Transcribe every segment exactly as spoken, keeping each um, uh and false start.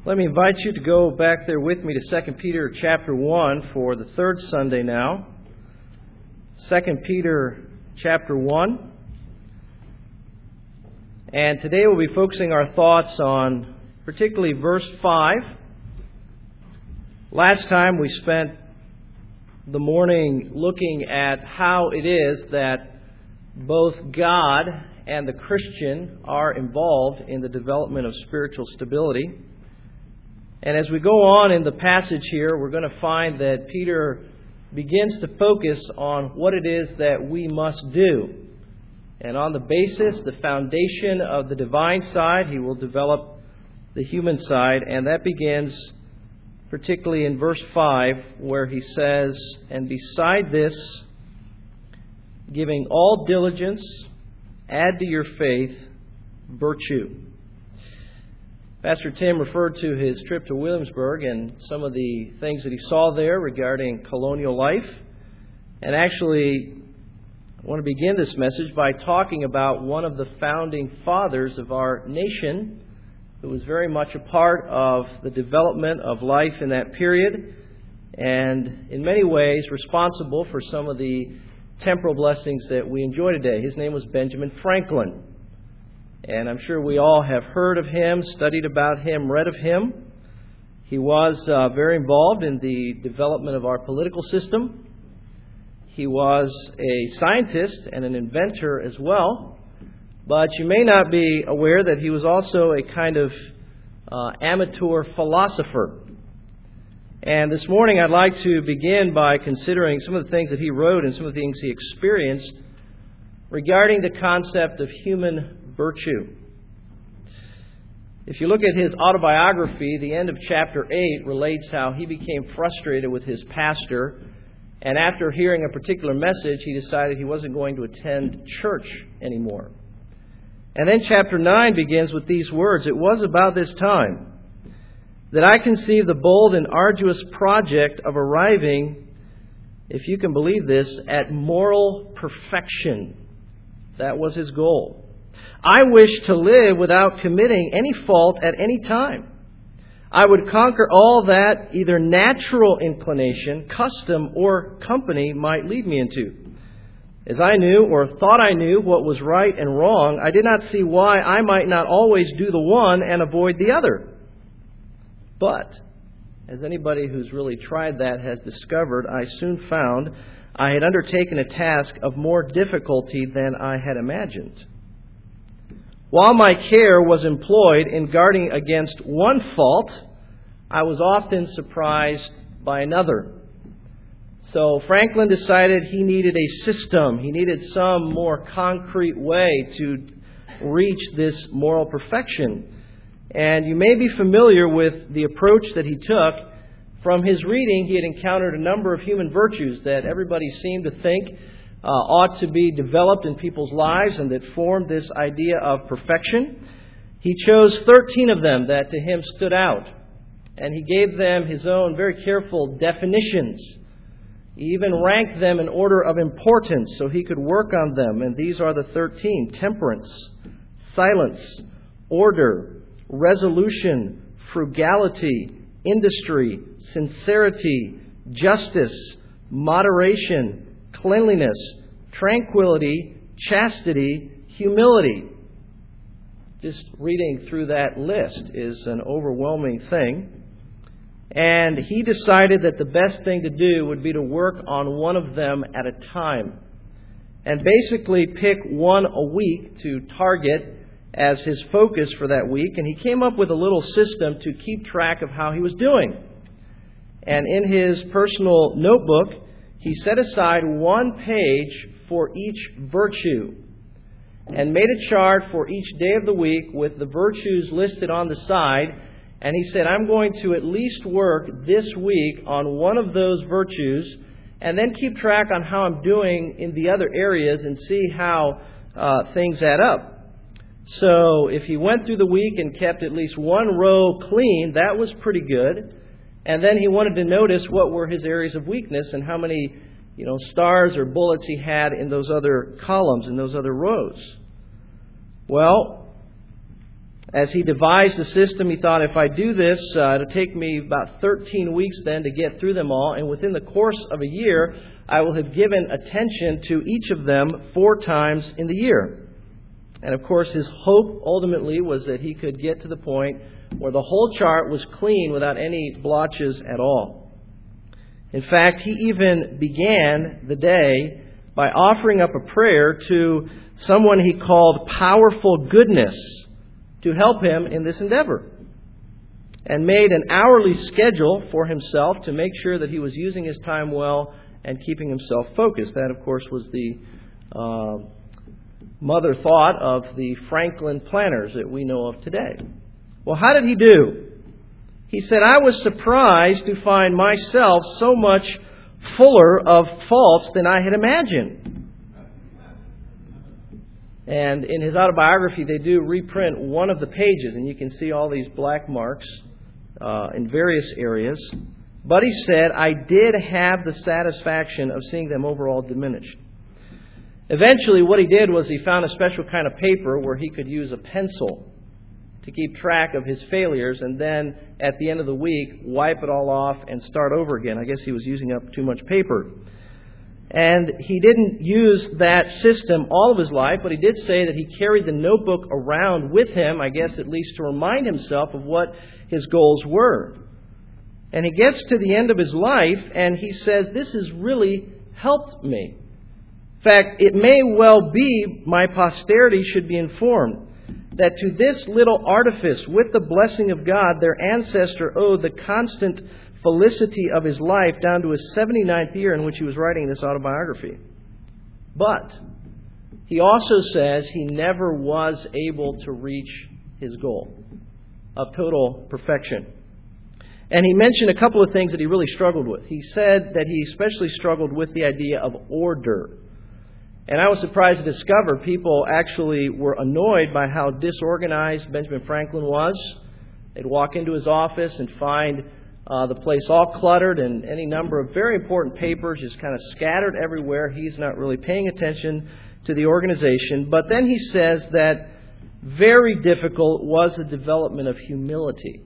Let me invite you to go back there with me to Second Peter chapter one for the third Sunday now. Second Peter chapter one. And today we'll be focusing our thoughts on particularly verse five. Last time we spent the morning looking at how it is that both God and the Christian are involved in the development of spiritual stability. And as we go on in the passage here, we're going to find that Peter begins to focus on what it is that we must do. And on the basis, the foundation of the divine side, he will develop the human side. And that begins particularly in verse five, where he says, "And beside this, giving all diligence, add to your faith virtue." Pastor Tim referred to his trip to Williamsburg and some of the things that he saw there regarding colonial life. And actually, I want to begin this message by talking about one of the founding fathers of our nation, who was very much a part of the development of life in that period, and in many ways responsible for some of the temporal blessings that we enjoy today. His name was Benjamin Franklin. And I'm sure we all have heard of him, studied about him, read of him. He was uh, very involved in the development of our political system. He was a scientist and an inventor as well. But you may not be aware that he was also a kind of uh, amateur philosopher. And this morning I'd like to begin by considering some of the things that he wrote and some of the things he experienced regarding the concept of human virtue. If you look at his autobiography, the end of chapter eight relates how he became frustrated with his pastor, and after hearing a particular message, he decided he wasn't going to attend church anymore. And then chapter nine begins with these words, "It was about this time that I conceived the bold and arduous project of arriving, if you can believe this, at moral perfection." That was his goal. "I wished to live without committing any fault at any time. I would conquer all that either natural inclination, custom, or company might lead me into. As I knew or thought I knew what was right and wrong, I did not see why I might not always do the one and avoid the other. But, as anybody who's really tried that has discovered, I soon found I had undertaken a task of more difficulty than I had imagined. While my care was employed in guarding against one fault, I was often surprised by another." So Franklin decided he needed a system. He needed some more concrete way to reach this moral perfection. And you may be familiar with the approach that he took. From his reading, he had encountered a number of human virtues that everybody seemed to think uh, ought to be developed in people's lives and that formed this idea of perfection. He chose thirteen of them that to him stood out. And he gave them his own very careful definitions. He even ranked them in order of importance so he could work on them. And these are the thirteen: temperance, silence, order, resolution, frugality, industry, sincerity, justice, moderation, cleanliness, tranquility, chastity, humility. Just reading through that list is an overwhelming thing. And he decided that the best thing to do would be to work on one of them at a time. And basically pick one a week to target as his focus for that week. And he came up with a little system to keep track of how he was doing. And in his personal notebook, he set aside one page for each virtue and made a chart for each day of the week with the virtues listed on the side. And he said, "I'm going to at least work this week on one of those virtues and then keep track on how I'm doing in the other areas and see how uh, things add up." So if he went through the week and kept at least one row clean, that was pretty good. And then he wanted to notice what were his areas of weakness and how many, you know, stars or bullets he had in those other columns, in those other rows. Well, As he devised the system, he thought, if I do this, uh, it'll take me about thirteen weeks then to get through them all. And within the course of a year, I will have given attention to each of them four times in the year. And of course, his hope ultimately was that he could get to the point where the whole chart was clean without any blotches at all. In fact, he even began the day by offering up a prayer to someone he called Powerful Goodness to help him in this endeavor, and made an hourly schedule for himself to make sure that he was using his time well and keeping himself focused. That, of course, was the uh, mother thought of the Franklin planners that we know of today. Well, how did he do? He said, I was surprised to find myself so much fuller of faults than I had imagined. And in his autobiography, they do reprint one of the pages, and you can see all these black marks uh, in various areas. But he said, I did have the satisfaction of seeing them overall diminished. Eventually, what he did was he found a special kind of paper where he could use a pencil to keep track of his failures, and then at the end of the week, wipe it all off and start over again. I guess he was using up too much paper. And he didn't use that system all of his life, but he did say that he carried the notebook around with him, I guess at least to remind himself of what his goals were. And he gets to the end of his life, and he says, this has really helped me. In fact, it may well be my posterity should be informed that to this little artifice, with the blessing of God, their ancestor owed the constant felicity of his life down to his seventy-ninth year in which he was writing this autobiography. But he also says he never was able to reach his goal of total perfection. And he mentioned a couple of things that he really struggled with. He said that he especially struggled with the idea of order. And I was surprised to discover people actually were annoyed by how disorganized Benjamin Franklin was. They'd walk into his office and find uh, the place all cluttered and any number of very important papers just kind of scattered everywhere. He's not really paying attention to the organization. But then he says that very difficult was the development of humility.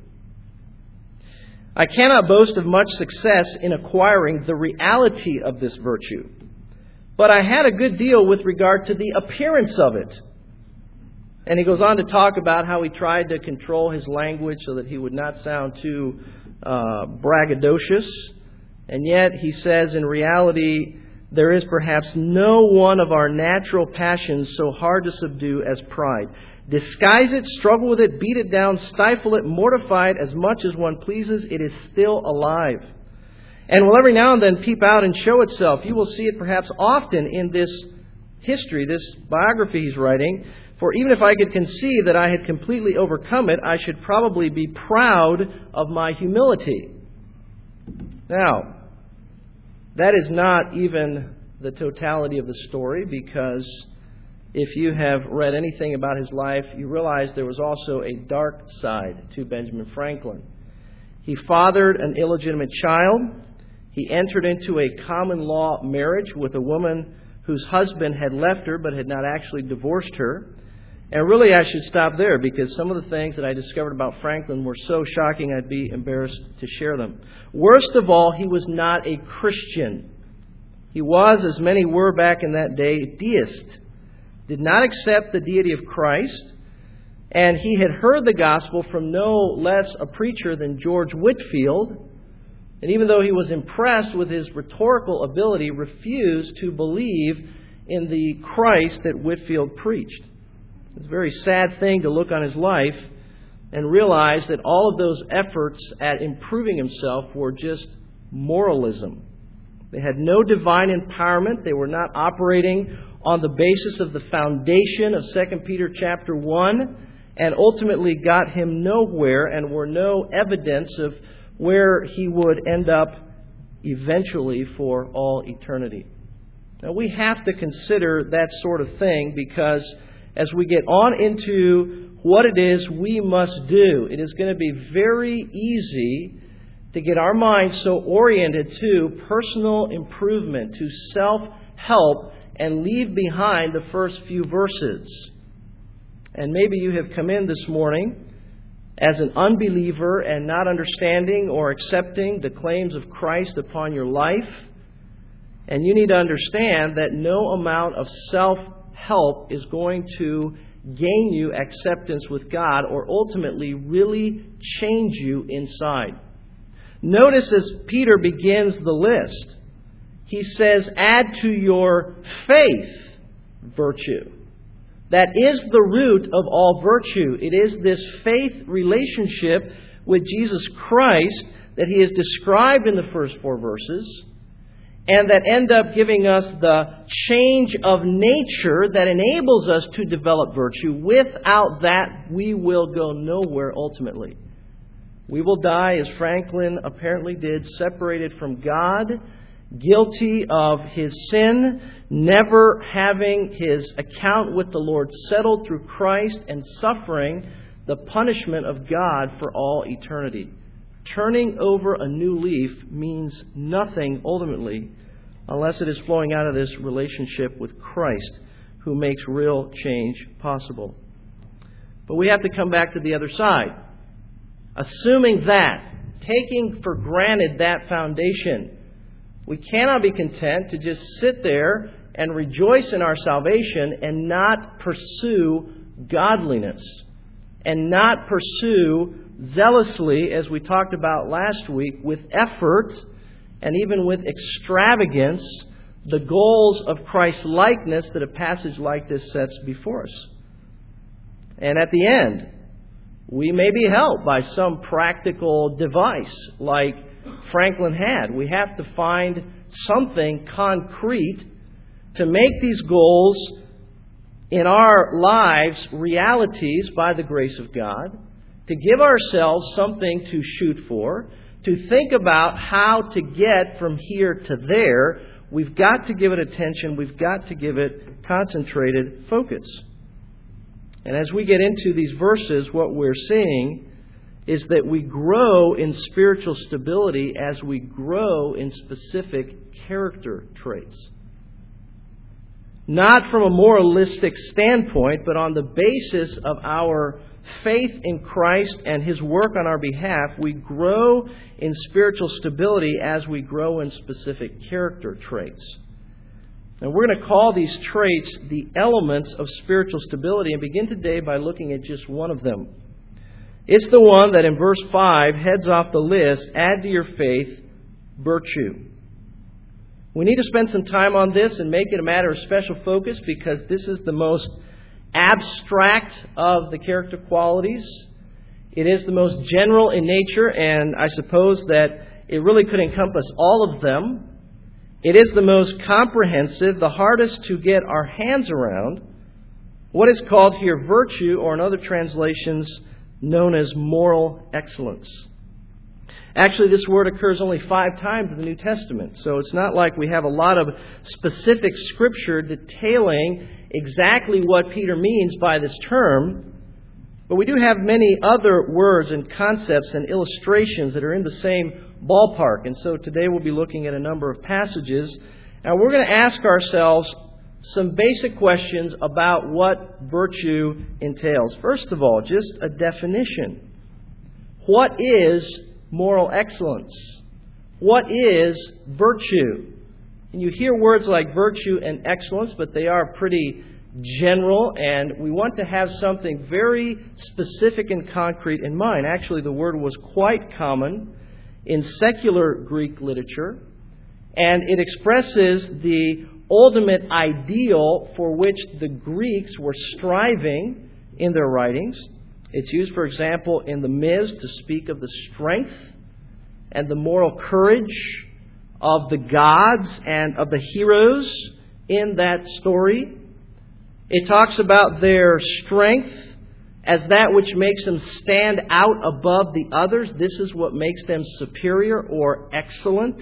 I cannot boast of much success in acquiring the reality of this virtue, but I had a good deal with regard to the appearance of it. And he goes on to talk about how he tried to control his language so that he would not sound too uh, braggadocious. And yet, he says, in reality, there is perhaps no one of our natural passions so hard to subdue as pride. Disguise it, struggle with it, beat it down, stifle it, mortify it as much as one pleases, it is still alive. And will every now and then peep out and show itself. You will see it perhaps often in this history, this biography he's writing. For even if I could conceive that I had completely overcome it, I should probably be proud of my humility. Now, that is not even the totality of the story, because if you have read anything about his life, you realize there was also a dark side to Benjamin Franklin. He fathered an illegitimate child. He entered into a common law marriage with a woman whose husband had left her but had not actually divorced her. And really, I should stop there, because some of the things that I discovered about Franklin were so shocking I'd be embarrassed to share them. Worst of all, he was not a Christian. He was, as many were back in that day, a deist. Did not accept the deity of Christ. And he had heard the gospel from no less a preacher than George Whitefield. And even though he was impressed with his rhetorical ability, refused to believe in the Christ that Whitefield preached. It's a very sad thing to look on his life and realize that all of those efforts at improving himself were just moralism. They had no divine empowerment. They were not operating on the basis of the foundation of Second Peter chapter one, and ultimately got him nowhere and were no evidence of where he would end up eventually for all eternity. Now, we have to consider that sort of thing, because as we get on into what it is we must do, it is going to be very easy to get our minds so oriented to personal improvement, to self-help, and leave behind the first few verses. And maybe you have come in this morning as an unbeliever and not understanding or accepting the claims of Christ upon your life. And you need to understand that no amount of self-help is going to gain you acceptance with God or ultimately really change you inside. Notice as Peter begins the list, he says, add to your faith virtue. That is the root of all virtue. It is this faith relationship with Jesus Christ that he has described in the first four verses, and that end up giving us the change of nature that enables us to develop virtue. Without that, we will go nowhere ultimately. We will die, as Franklin apparently did, separated from God, guilty of his sin, never having his account with the Lord settled through Christ, and suffering the punishment of God for all eternity. Turning over a new leaf means nothing ultimately unless it is flowing out of this relationship with Christ, who makes real change possible. But we have to come back to the other side. Assuming that, taking for granted that foundation, we cannot be content to just sit there and rejoice in our salvation and not pursue godliness and not pursue zealously, as we talked about last week, with effort and even with extravagance, the goals of Christ's likeness that a passage like this sets before us. And at the end, we may be helped by some practical device like Franklin had. We have to find something concrete to make these goals in our lives realities by the grace of God, to give ourselves something to shoot for, to think about how to get from here to there. We've got to give it attention. We've got to give it concentrated focus. And as we get into these verses, what we're seeing is that we grow in spiritual stability as we grow in specific character traits. Not from a moralistic standpoint, but on the basis of our faith in Christ and his work on our behalf, we grow in spiritual stability as we grow in specific character traits. And we're going to call these traits the elements of spiritual stability, and begin today by looking at just one of them. It's the one that in verse five heads off the list, add to your faith virtue. We need to spend some time on this and make it a matter of special focus, because this is the most abstract of the character qualities. It is the most general in nature, and I suppose that it really could encompass all of them. It is the most comprehensive, the hardest to get our hands around. What is called here virtue, or in other translations, known as moral excellence. Actually, this word occurs only five times in the New Testament, so it's not like we have a lot of specific scripture detailing exactly what Peter means by this term. But we do have many other words and concepts and illustrations that are in the same ballpark. And so today we'll be looking at a number of passages. And we're going to ask ourselves some basic questions about what virtue entails. First of all, just a definition. What is moral excellence? What is virtue? And you hear words like virtue and excellence, but they are pretty general, and we want to have something very specific and concrete in mind. Actually, the word was quite common in secular Greek literature, and it expresses the ultimate ideal for which the Greeks were striving in their writings. It's used, for example, in the Miz to speak of the strength and the moral courage of the gods and of the heroes in that story. It talks about their strength as that which makes them stand out above the others. This is what makes them superior or excellent.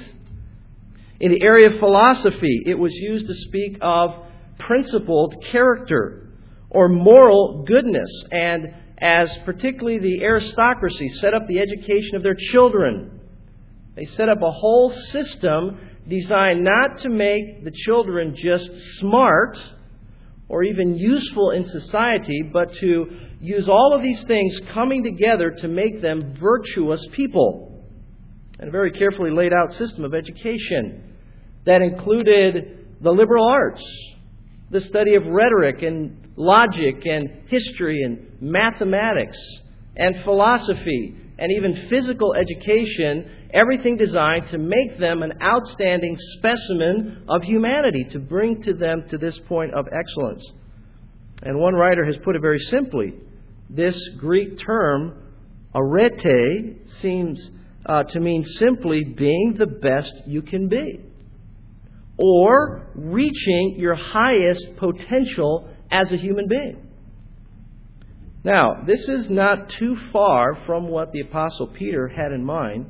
In the area of philosophy, it was used to speak of principled character or moral goodness. And as particularly the aristocracy set up the education of their children, they set up a whole system designed not to make the children just smart or even useful in society, but to use all of these things coming together to make them virtuous people. And a very carefully laid out system of education that included the liberal arts, the study of rhetoric and logic and history and mathematics and philosophy and even physical education, everything designed to make them an outstanding specimen of humanity, to bring to them to this point of excellence. And one writer has put it very simply. This Greek term, arete, seems uh, to mean simply being the best you can be, or reaching your highest potential as a human being. Now, this is not too far from what the Apostle Peter had in mind,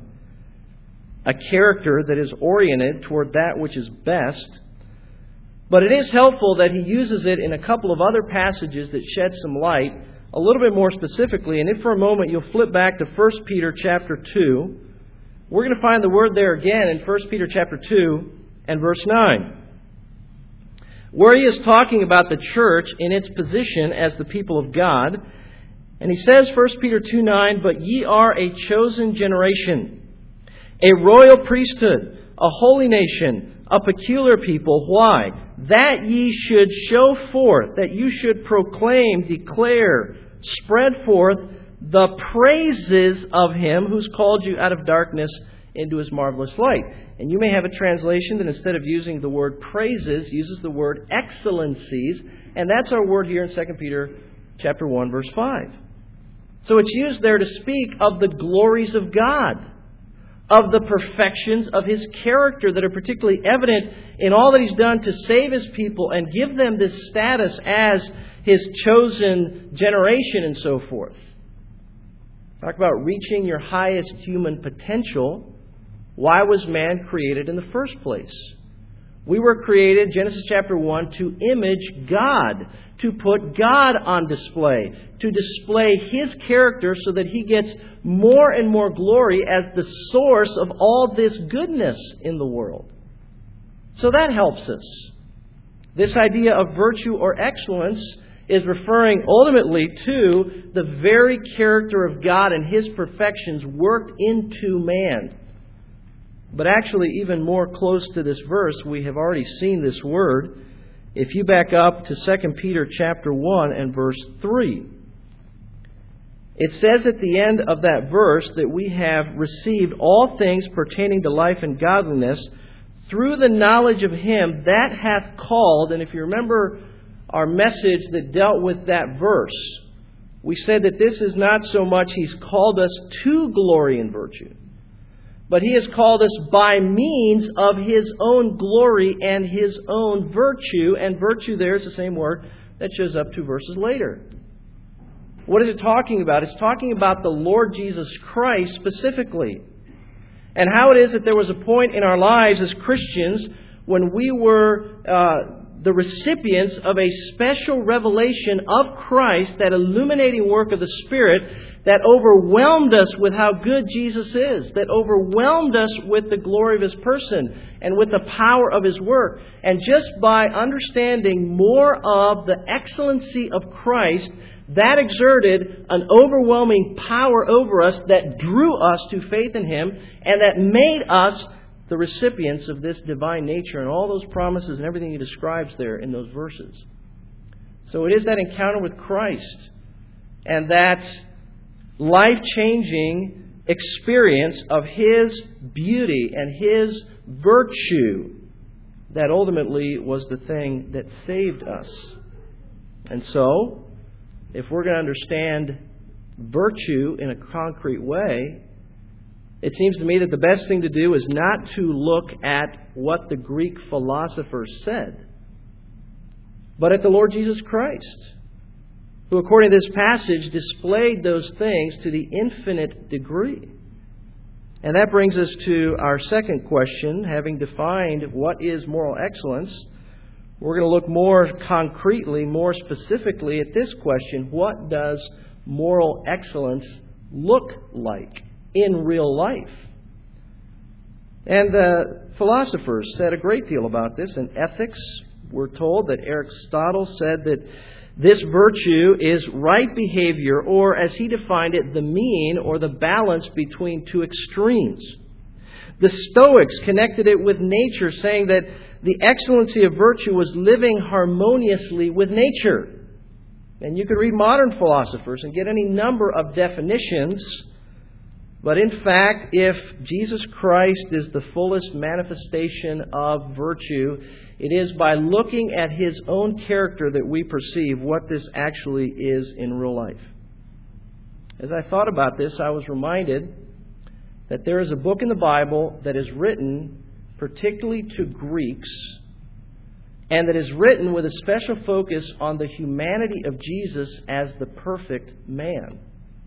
a character that is oriented toward that which is best. But it is helpful that he uses it in a couple of other passages that shed some light a little bit more specifically. And if for a moment you'll flip back to First Peter chapter two, we're going to find the word there again in First Peter chapter two and verse nine, where he is talking about the church in its position as the people of God. And he says, First Peter two nine, "But ye are a chosen generation, a royal priesthood, a holy nation, a peculiar people." Why? "That ye should show forth," that you should proclaim, declare, spread forth the praises of Him who's called you out of darkness into His marvelous light. And you may have a translation that instead of using the word praises, uses the word excellencies. And that's our word here in Second Peter chapter one, verse five. So it's used there to speak of the glories of God, of the perfections of His character that are particularly evident in all that He's done to save His people and give them this status as His chosen generation and so forth. Talk about reaching your highest human potential. Why was man created in the first place? We were created, Genesis chapter one, to image God, to put God on display, to display His character so that He gets more and more glory as the source of all this goodness in the world. So that helps us. This idea of virtue or excellence is referring ultimately to the very character of God and His perfections worked into man. But actually, even more close to this verse, we have already seen this word. If you back up to Second Peter chapter one and verse three, it says at the end of that verse that we have received all things pertaining to life and godliness through the knowledge of Him that hath called. And if you remember our message that dealt with that verse, we said that this is not so much He's called us to glory and virtue, but He has called us by means of His own glory and His own virtue. And virtue there is the same word that shows up two verses later. What is it talking about? It's talking about the Lord Jesus Christ specifically. And how it is that there was a point in our lives as Christians when we were uh, the recipients of a special revelation of Christ, that illuminating work of the Spirit that overwhelmed us with how good Jesus is, that overwhelmed us with the glory of His person and with the power of His work. And just by understanding more of the excellency of Christ, that exerted an overwhelming power over us that drew us to faith in Him and that made us the recipients of this divine nature and all those promises and everything He describes there in those verses. So it is that encounter with Christ and that life-changing experience of His beauty and His virtue that ultimately was the thing that saved us. And so, if we're going to understand virtue in a concrete way, it seems to me that the best thing to do is not to look at what the Greek philosophers said, but at the Lord Jesus Christ, who, according to this passage, displayed those things to the infinite degree. And that brings us to our second question. Having defined what is moral excellence, we're going to look more concretely, more specifically at this question: what does moral excellence look like in real life? And the philosophers said a great deal about this in Ethics we're told that Aristotle said that this virtue is right behavior, or as he defined it, the mean or the balance between two extremes. The Stoics connected it with nature, saying that the excellency of virtue was living harmoniously with nature. And you could read modern philosophers and get any number of definitions. But in fact, if Jesus Christ is the fullest manifestation of virtue, it is by looking at His own character that we perceive what this actually is in real life. As I thought about this, I was reminded that there is a book in the Bible that is written particularly to Greeks, and that is written with a special focus on the humanity of Jesus as the perfect man.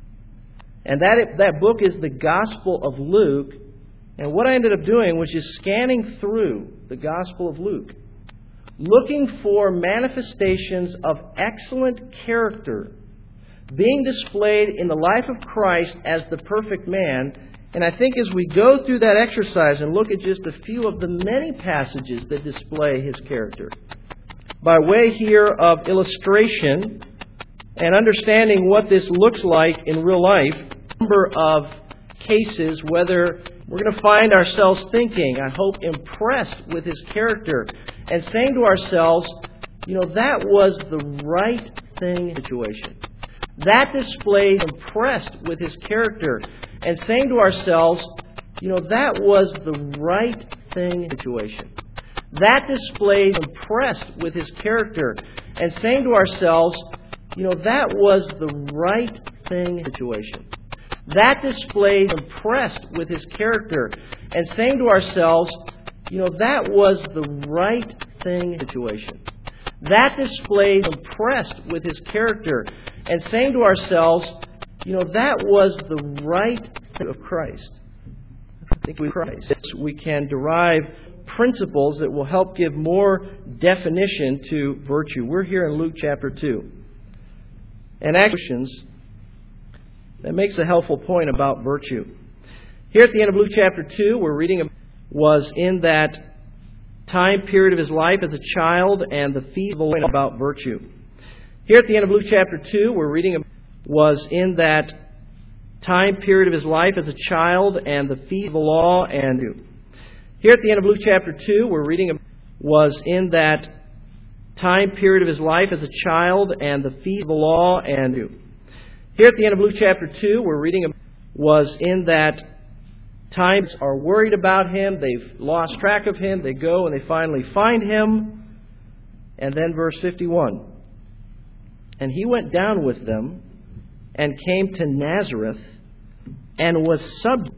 And that, that book is the Gospel of Luke. And what I ended up doing was just scanning through the Gospel of Luke, looking for manifestations of excellent character being displayed in the life of Christ as the perfect man. And I think as we go through that exercise and look at just a few of the many passages that display His character, by way here of illustration and understanding what this looks like in real life, a number of cases, whether we're going to find ourselves thinking, I hope, impressed with His character and saying to ourselves, you know, that was the right thing situation. That displays impressed with His character and saying to ourselves, you know, that was the right thing situation. That displays impressed with His character and saying to ourselves, you know, that was the right thing situation. That displays impressed with His character and saying to ourselves, you know, that was the right thing situation. That displays impressed with His character and saying to ourselves, you know, that was the right thing of Christ. I think we Christ. We can derive principles that will help give more definition to virtue. We're here in Luke chapter two. And actions that makes a helpful point about virtue. Here at the end of Luke chapter two, we're reading was in that time period of his life as a child and the feeble point about virtue. Here at the end of Luke chapter two, we're reading was in that time period of his life as a child and the feet of the law and here at the end of Luke chapter two, we're reading was in that time period of his life as a child and the feet of the law and here at the end of Luke chapter two, we're reading was in that times are worried about him, they've lost track of him, they go and they finally find him. And then verse fifty-one. And he went down with them and came to Nazareth and was subject.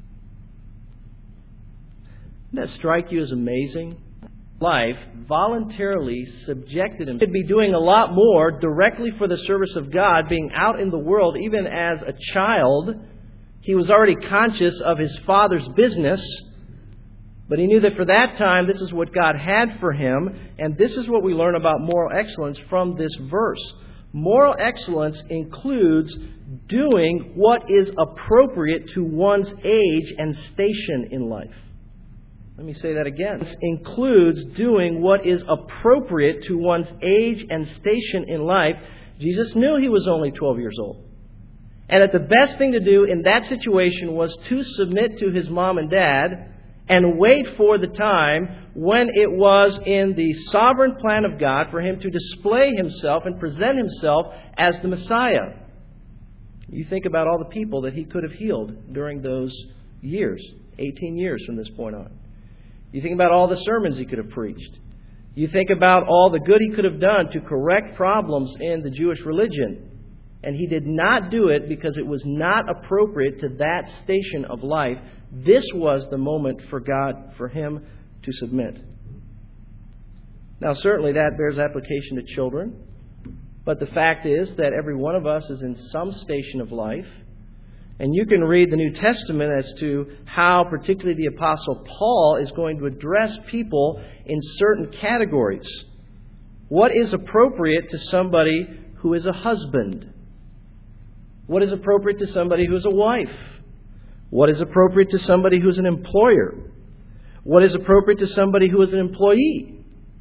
Doesn't that strike you as amazing? Life voluntarily subjected him. He could be doing a lot more directly for the service of God, being out in the world even as a child. He was already conscious of his Father's business, but he knew that for that time this is what God had for him, and this is what we learn about moral excellence from this verse. Moral excellence includes doing what is appropriate to one's age and station in life. Let me say that again. This includes doing what is appropriate to one's age and station in life. Jesus knew he was only twelve years old. And that the best thing to do in that situation was to submit to his mom and dad and wait for the time when it was in the sovereign plan of God for him to display himself and present himself as the Messiah. You think about all the people that he could have healed during those years, eighteen years from this point on. You think about all the sermons he could have preached. You think about all the good he could have done to correct problems in the Jewish religion. And he did not do it because it was not appropriate to that station of life. This was the moment for God, for him to submit. Now, certainly that bears application to children. But the fact is that every one of us is in some station of life. And you can read the New Testament as to how particularly the Apostle Paul is going to address people in certain categories. What is appropriate to somebody who is a husband? What is appropriate to somebody who is a wife? What is appropriate to somebody who is an employer? What is appropriate to somebody who is an employee?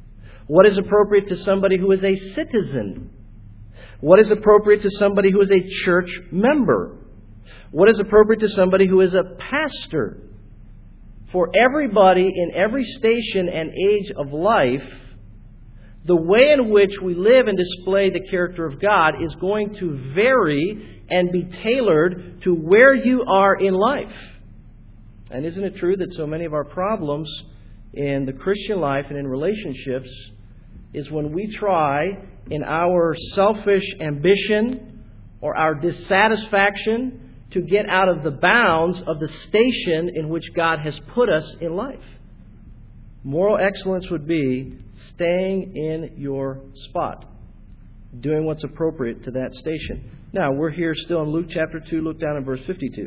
What is appropriate to somebody who is a citizen? What is appropriate to somebody who is a church member? What is appropriate to somebody who is a pastor? For everybody in every station and age of life, the way in which we live and display the character of God is going to vary and be tailored to where you are in life. And isn't it true that so many of our problems in the Christian life and in relationships is when we try in our selfish ambition or our dissatisfaction to get out of the bounds of the station in which God has put us in life. Moral excellence would be staying in your spot, doing what's appropriate to that station. Now, we're here still in Luke chapter two. Look down in verse fifty-two.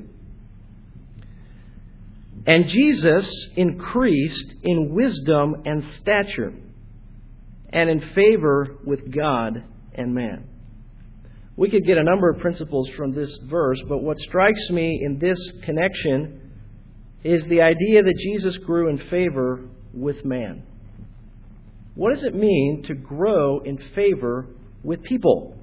And Jesus increased in wisdom and stature, and in favor with God and man. We could get a number of principles from this verse, but what strikes me in this connection is the idea that Jesus grew in favor with man. What does it mean to grow in favor with people?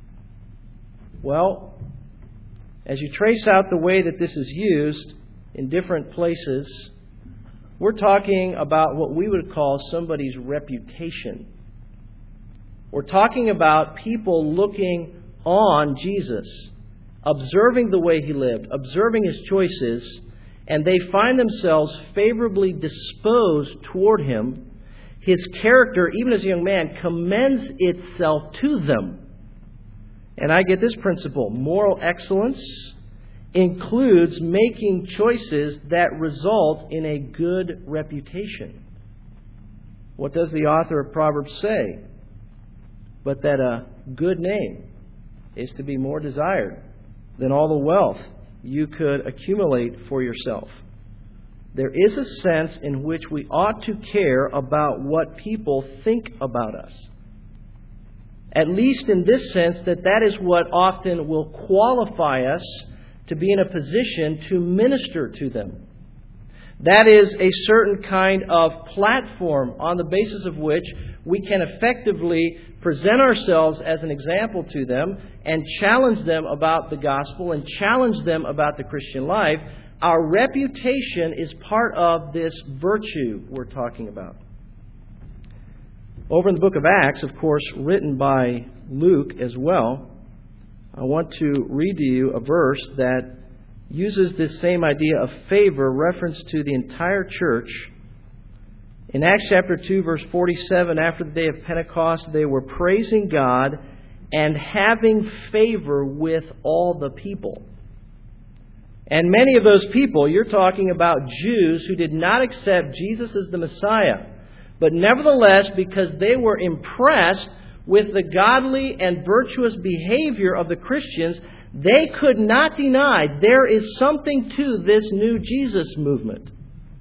Well, as you trace out the way that this is used in different places, we're talking about what we would call somebody's reputation. We're talking about people looking on Jesus, observing the way He lived, observing His choices, and they find themselves favorably disposed toward Him. His character, even as a young man, commends itself to them. And I get this principle: moral excellence includes making choices that result in a good reputation. What does the author of Proverbs say? But that a good name is to be more desired than all the wealth you could accumulate for yourself. There is a sense in which we ought to care about what people think about us. At least in this sense, that that is what often will qualify us to be in a position to minister to them. That is a certain kind of platform on the basis of which we can effectively present ourselves as an example to them and challenge them about the gospel and challenge them about the Christian life. Our reputation is part of this virtue we're talking about. Over in the book of Acts, of course, written by Luke as well, I want to read to you a verse that uses this same idea of favor, reference to the entire church. In Acts chapter two, verse forty-seven, after the day of Pentecost, they were praising God and having favor with all the people. And many of those people, you're talking about Jews who did not accept Jesus as the Messiah, but nevertheless, because they were impressed with the godly and virtuous behavior of the Christians, they could not deny there is something to this new Jesus movement.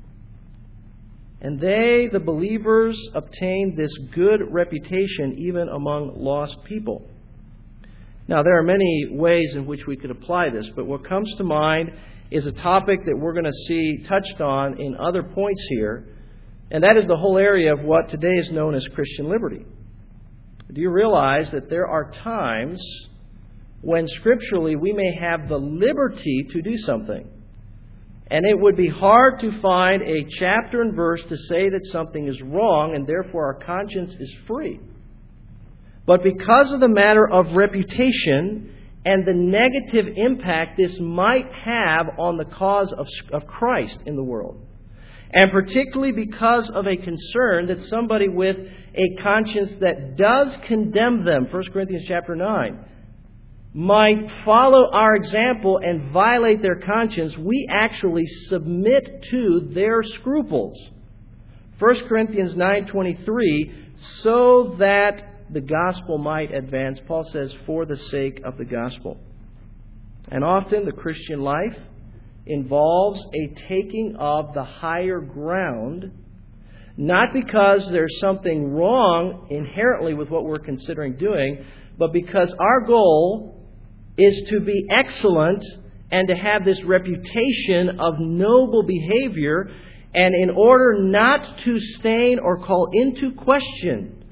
And they, the believers, obtained this good reputation even among lost people. Now, there are many ways in which we could apply this, but what comes to mind is a topic that we're going to see touched on in other points here, and that is the whole area of what today is known as Christian liberty. Do you realize that there are times when scripturally we may have the liberty to do something? And it would be hard to find a chapter and verse to say that something is wrong and therefore our conscience is free. But because of the matter of reputation and the negative impact this might have on the cause of, of Christ in the world, and particularly because of a concern that somebody with a conscience that does condemn them, First Corinthians chapter nine, might follow our example and violate their conscience, we actually submit to their scruples. First Corinthians nine twenty-three, so that the gospel might advance. Paul says, for the sake of the gospel. And often the Christian life involves a taking of the higher ground, not because there's something wrong inherently with what we're considering doing, but because our goal is to be excellent and to have this reputation of noble behavior. And in order not to stain or call into question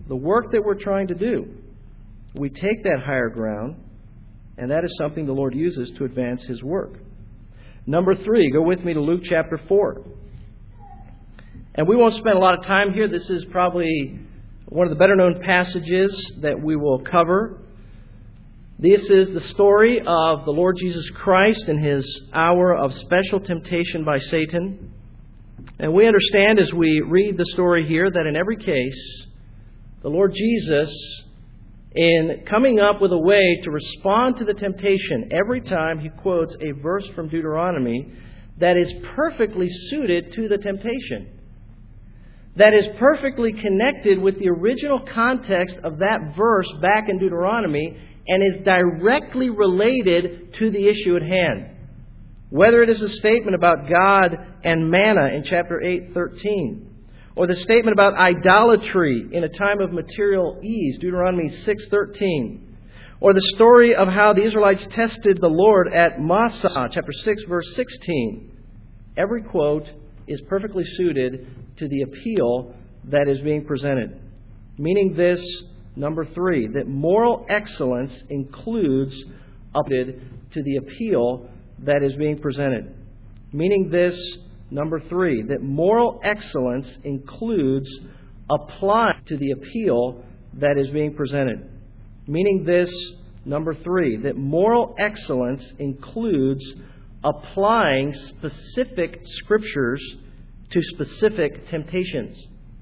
the work that we're trying to do. We take that higher ground, and that is something the Lord uses to advance His work. Number three, go with me to Luke chapter four. And we won't spend a lot of time here. This is probably one of the better known passages that we will cover. This is the story of the Lord Jesus Christ in His hour of special temptation by Satan. And we understand as we read the story here that in every case, the Lord Jesus, in coming up with a way to respond to the temptation, every time He quotes a verse from Deuteronomy that is perfectly suited to the temptation, that is perfectly connected with the original context of that verse back in Deuteronomy and is directly related to the issue at hand. Whether it is a statement about God and manna in chapter eight thirteen, or the statement about idolatry in a time of material ease, Deuteronomy six thirteen, or the story of how the Israelites tested the Lord at Massah, chapter six, verse sixteen. Every quote is perfectly suited to the appeal that is being presented. Meaning this, number three, that moral excellence includes updated to the appeal that is being presented. Meaning this, number three, that moral excellence includes applying to the appeal that is being presented. Meaning this, number three, that moral excellence includes applying specific scriptures to specific temptations.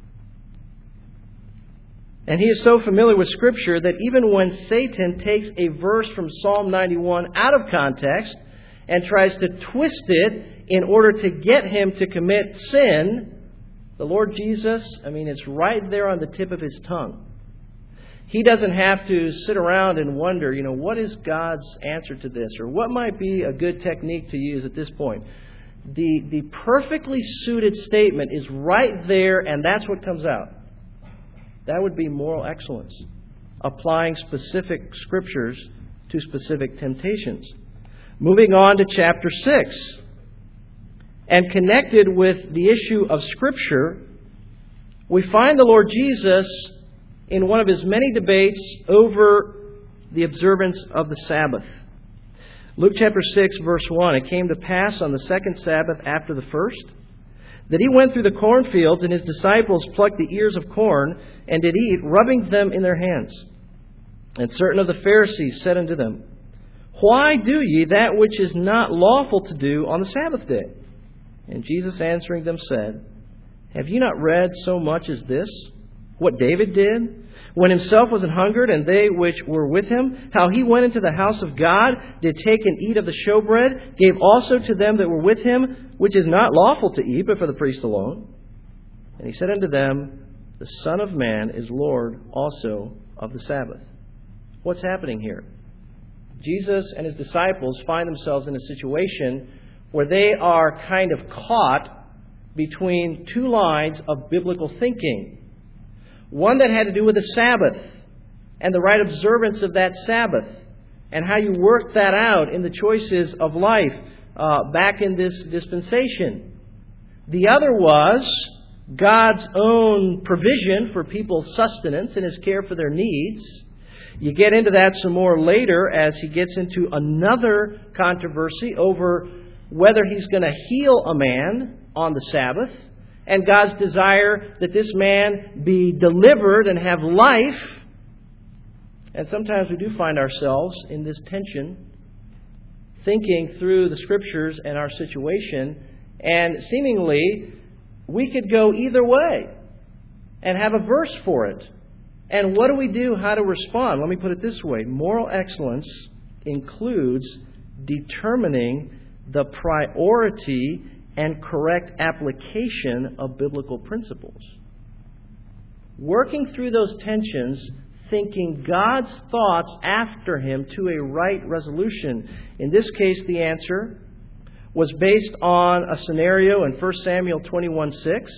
And he is so familiar with Scripture that even when Satan takes a verse from Psalm ninety-one out of context and tries to twist it in order to get him to commit sin, the Lord Jesus, I mean, it's right there on the tip of His tongue. He doesn't have to sit around and wonder, you know, what is God's answer to this? Or what might be a good technique to use at this point? The, the perfectly suited statement is right there, and that's what comes out. That would be moral excellence. Applying specific scriptures to specific temptations. Moving on to chapter six. And connected with the issue of Scripture, we find the Lord Jesus in one of His many debates over the observance of the Sabbath. Luke chapter six, verse one, it came to pass on the second Sabbath after the first, that He went through the cornfields, and His disciples plucked the ears of corn, and did eat, rubbing them in their hands. And certain of the Pharisees said unto them, Why do ye that which is not lawful to do on the Sabbath day? And Jesus answering them said, Have ye not read so much as this, what David did, when himself was an hungered, and they which were with him, how he went into the house of God, did take and eat of the showbread, gave also to them that were with him, which is not lawful to eat, but for the priest alone. And He said unto them, The Son of Man is Lord also of the Sabbath. What's happening here? Jesus and His disciples find themselves in a situation where they are kind of caught between two lines of biblical thinking. One that had to do with the Sabbath and the right observance of that Sabbath and how you work that out in the choices of life uh, back in this dispensation. The other was God's own provision for people's sustenance and His care for their needs. You get into that some more later as He gets into another controversy over whether He's going to heal a man on the Sabbath, and God's desire that this man be delivered and have life. And sometimes we do find ourselves in this tension, thinking through the Scriptures and our situation, and seemingly we could go either way and have a verse for it. And what do we do? How to respond? Let me put it this way. Moral excellence includes determining the priority and correct application of biblical principles. Working through those tensions, thinking God's thoughts after Him to a right resolution. In this case, the answer was based on a scenario in First Samuel twenty-one six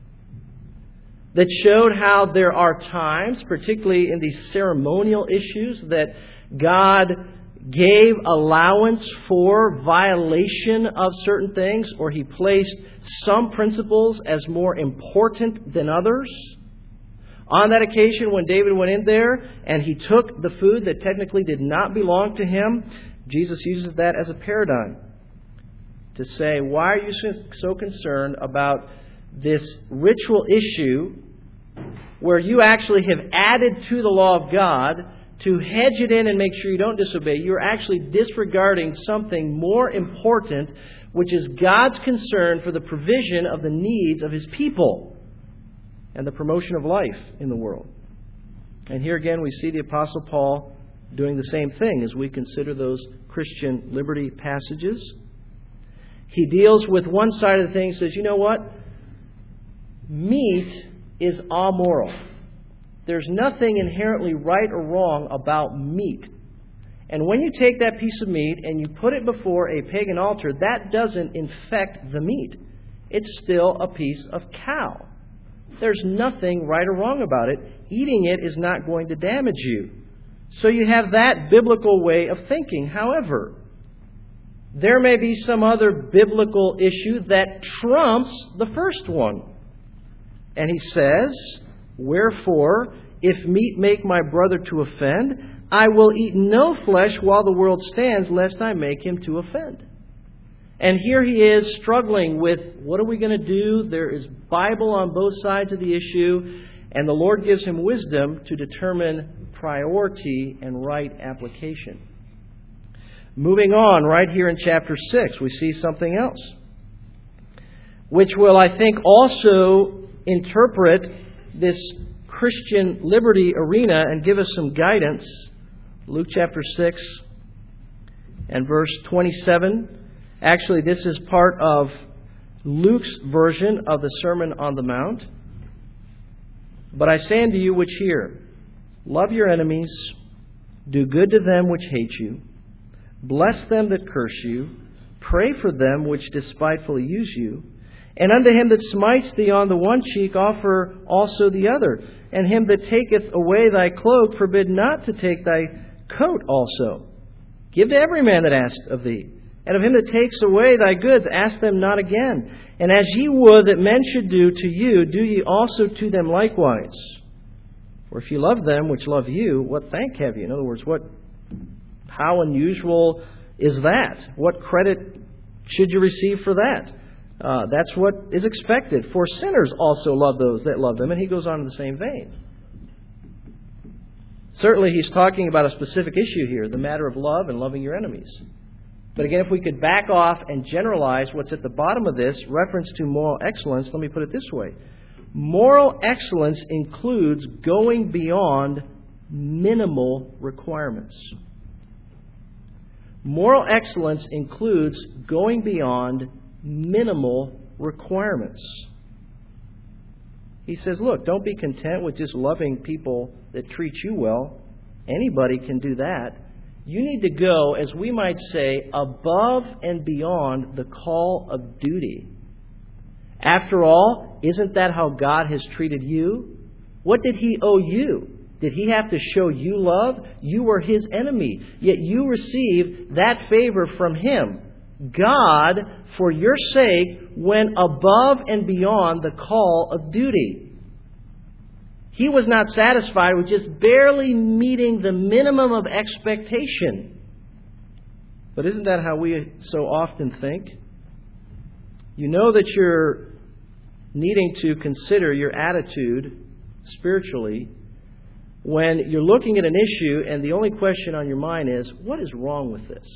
that showed how there are times, particularly in these ceremonial issues, that God gave allowance for violation of certain things, or He placed some principles as more important than others. On that occasion when David went in there and he took the food that technically did not belong to him, Jesus uses that as a paradigm to say, why are you so concerned about this ritual issue where you actually have added to the law of God to hedge it in and make sure you don't disobey? You're actually disregarding something more important, which is God's concern for the provision of the needs of His people and the promotion of life in the world. And here again we see the Apostle Paul doing the same thing as we consider those Christian liberty passages. He deals with one side of the thing and says, you know what? Meat is amoral. There's nothing inherently right or wrong about meat. And when you take that piece of meat and you put it before a pagan altar, that doesn't infect the meat. It's still a piece of cow. There's nothing right or wrong about it. Eating it is not going to damage you. So you have that biblical way of thinking. However, there may be some other biblical issue that trumps the first one. And he says, wherefore, if meat make my brother to offend, I will eat no flesh while the world stands, lest I make him to offend. And here he is struggling with, what are we going to do? There is Bible on both sides of the issue, and the Lord gives him wisdom to determine priority and right application. Moving on, right here in chapter six, we see something else, which will, I think, also interpret this Christian liberty arena and give us some guidance. Luke chapter six and verse twenty-seven. Actually, this is part of Luke's version of the Sermon on the Mount. But I say unto you which hear, love your enemies, do good to them which hate you, bless them that curse you, pray for them which despitefully use you, and unto him that smites thee on the one cheek offer also the other, and him that taketh away thy cloak forbid not to take thy coat also. Give to every man that asketh of thee. And of him that takes away thy goods, ask them not again. And as ye would that men should do to you, do ye also to them likewise. For if ye love them which love you, what thank have ye? In other words, what, how unusual is that? What credit should you receive for that? Uh, that's what is expected. For sinners also love those that love them. And he goes on in the same vein. Certainly he's talking about a specific issue here, the matter of love and loving your enemies. But again, if we could back off and generalize what's at the bottom of this, reference to moral excellence, let me put it this way. Moral excellence includes going beyond minimal requirements. Moral excellence includes going beyond minimal requirements. He says, look, don't be content with just loving people that treat you well. Anybody can do that. You need to go, as we might say, above and beyond the call of duty. After all, isn't that how God has treated you? What did He owe you? Did He have to show you love? You were His enemy, yet you received that favor from Him. God, for your sake, went above and beyond the call of duty. He was not satisfied with just barely meeting the minimum of expectation. But isn't that how we so often think? You know that you're needing to consider your attitude spiritually when you're looking at an issue and the only question on your mind is, what is wrong with this?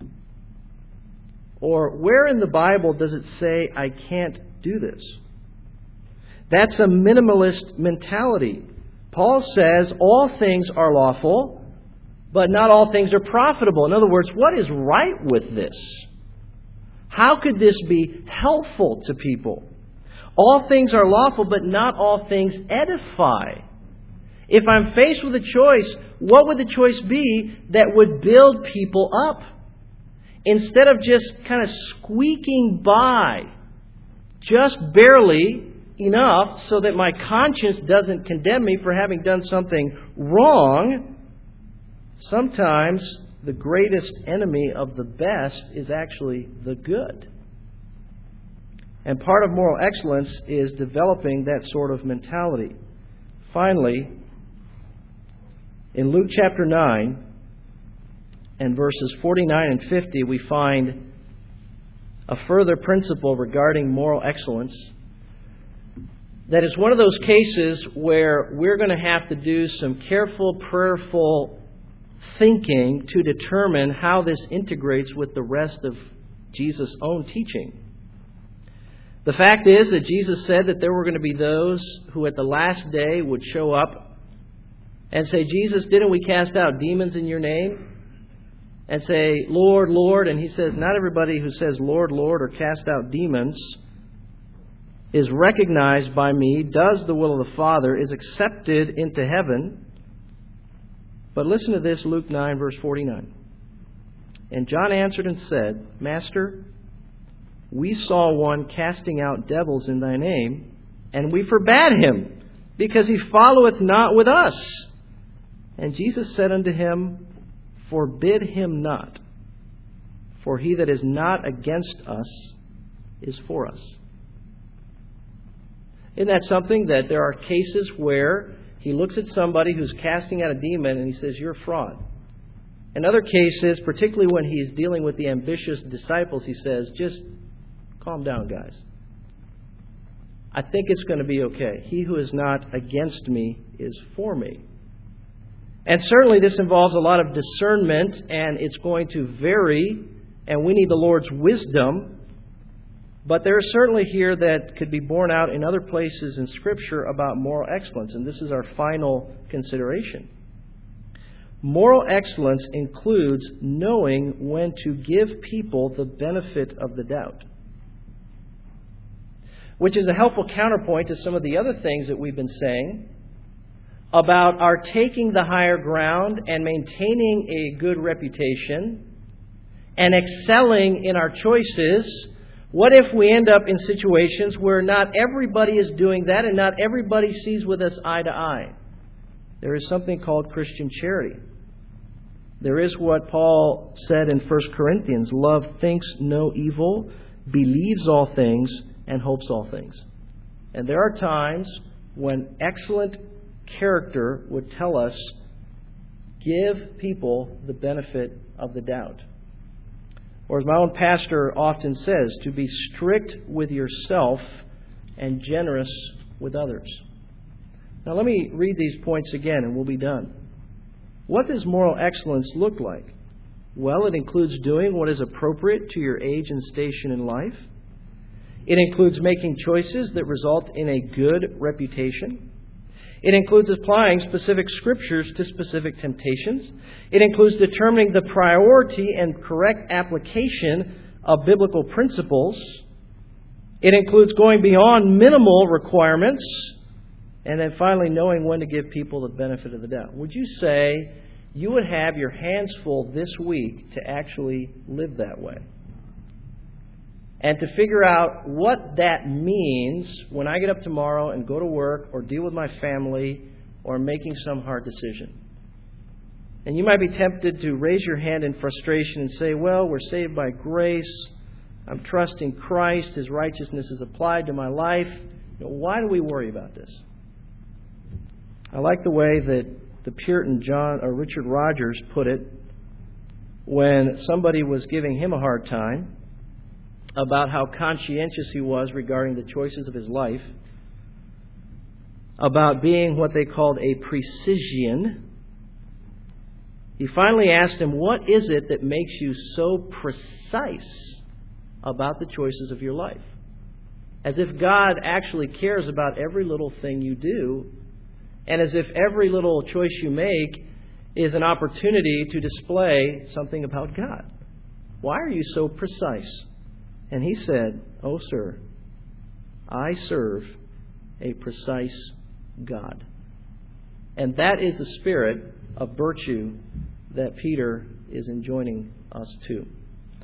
Or where in the Bible does it say I can't do this? That's a minimalist mentality. Paul says all things are lawful, but not all things are profitable. In other words, what is right with this? How could this be helpful to people? All things are lawful, but not all things edify. If I'm faced with a choice, what would the choice be that would build people up? Instead of just kind of squeaking by, just barely enough so that my conscience doesn't condemn me for having done something wrong, sometimes the greatest enemy of the best is actually the good. And part of moral excellence is developing that sort of mentality. Finally, in Luke chapter nine and verses forty-nine and fifty, we find a further principle regarding moral excellence. That is one of those cases where we're going to have to do some careful, prayerful thinking to determine how this integrates with the rest of Jesus' own teaching. The fact is that Jesus said that there were going to be those who at the last day would show up and say, Jesus, didn't we cast out demons in your name? And say, Lord, Lord. And he says, not everybody who says, Lord, Lord, or cast out demons is recognized by me, does the will of the Father, is accepted into heaven. But listen to this, Luke nine, verse forty-nine. And John answered and said, Master, we saw one casting out devils in thy name, and we forbade him, because he followeth not with us. And Jesus said unto him, Forbid him not, for he that is not against us is for us. Isn't that something that there are cases where he looks at somebody who's casting out a demon and he says, you're a fraud. In other cases, particularly when he's dealing with the ambitious disciples, he says, just calm down, guys. I think it's going to be okay. He who is not against me is for me. And certainly this involves a lot of discernment, and it's going to vary, and we need the Lord's wisdom. But there is certainly here that could be borne out in other places in Scripture about moral excellence, and this is our final consideration. Moral excellence includes knowing when to give people the benefit of the doubt, which is a helpful counterpoint to some of the other things that we've been saying about our taking the higher ground and maintaining a good reputation and excelling in our choices. What if we end up in situations where not everybody is doing that and not everybody sees with us eye to eye? There is something called Christian charity. There is what Paul said in First Corinthians, love thinks no evil, believes all things, and hopes all things. And there are times when excellent character would tell us, give people the benefit of the doubt. Or as my own pastor often says, to be strict with yourself and generous with others. Now let me read these points again and we'll be done. What does moral excellence look like? Well, it includes doing what is appropriate to your age and station in life. It includes making choices that result in a good reputation. It includes applying specific scriptures to specific temptations. It includes determining the priority and correct application of biblical principles. It includes going beyond minimal requirements. And then finally, knowing when to give people the benefit of the doubt. Would you say you would have your hands full this week to actually live that way? And to figure out what that means when I get up tomorrow and go to work or deal with my family or making some hard decision. And you might be tempted to raise your hand in frustration and say, well, we're saved by grace. I'm trusting Christ. His righteousness is applied to my life. You know, why do we worry about this? I like the way that the Puritan John or Richard Rogers put it when somebody was giving him a hard time about how conscientious he was regarding the choices of his life, about being what they called a precisian. He finally asked him, what is it that makes you so precise about the choices of your life? As if God actually cares about every little thing you do, and as if every little choice you make is an opportunity to display something about God. Why are you so precise? And he said, oh, sir, I serve a precise God. And that is the spirit of virtue that Peter is enjoining us to.